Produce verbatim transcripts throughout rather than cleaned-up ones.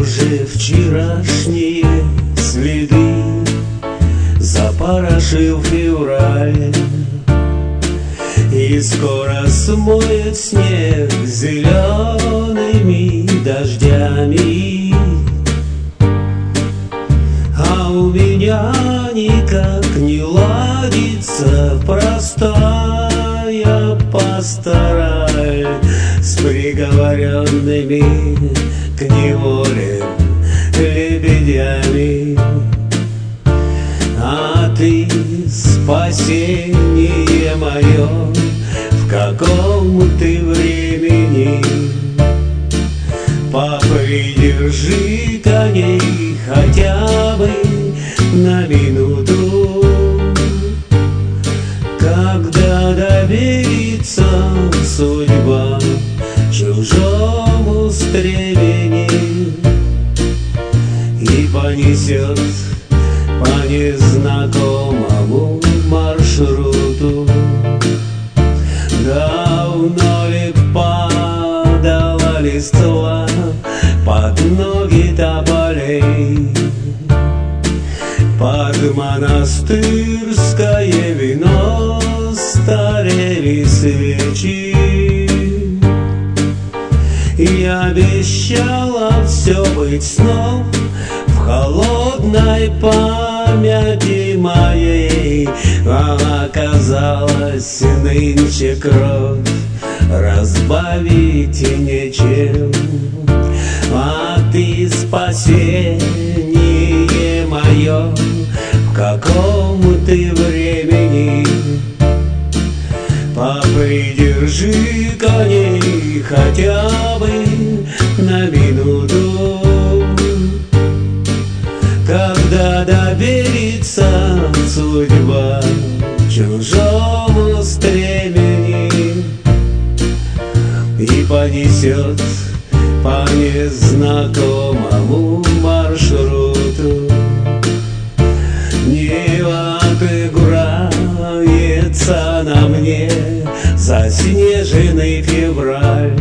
уже вчерашние следы запорошил февраль, и скоро смоет снег зелеными дождями. А у меня никак не ладится простая пастораль с приговоренными к неволе лебедями. А ты, спасение мое, в каком ты времени? Попридержи коней хотя бы на минуту, когда доверится судьба чужому стремени и понесет по незнакомому маршруту. Давно ли падала листва под ноги тополей, под монастырское вино старели свечи? И обещала все быть сном в холодной памяти моей, а оказалось нынче кровь разбавить нечем. А ты, спасение мое, в каком ты времени? Попридержи коней хотя бы на минуту, когда доверится судьба чужому стремени и понесет по незнакомому маршруту. Нева отыграется на мне заснеженный февраль.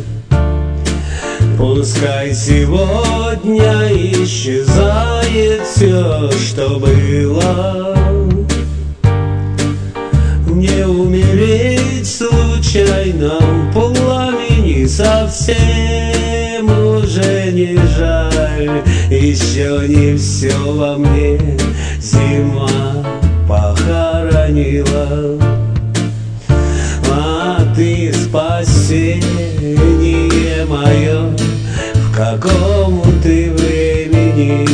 Пускай сегодня исчезает все, что было, не умереть в случайном пламени совсем уже не жаль. Еще не все во мне зима похоронила. А ты, спасение мое, в каком ты времени?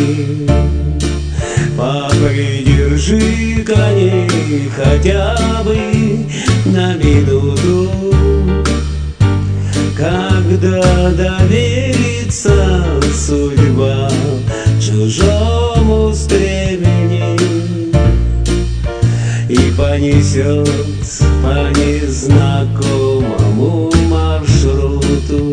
Попридержи коней хотя бы на минуту, когда доверится судьба чужому стремени и понесет по незнакомому маршруту,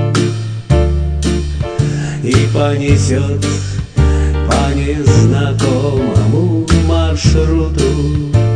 и понесет по незнакомому маршруту.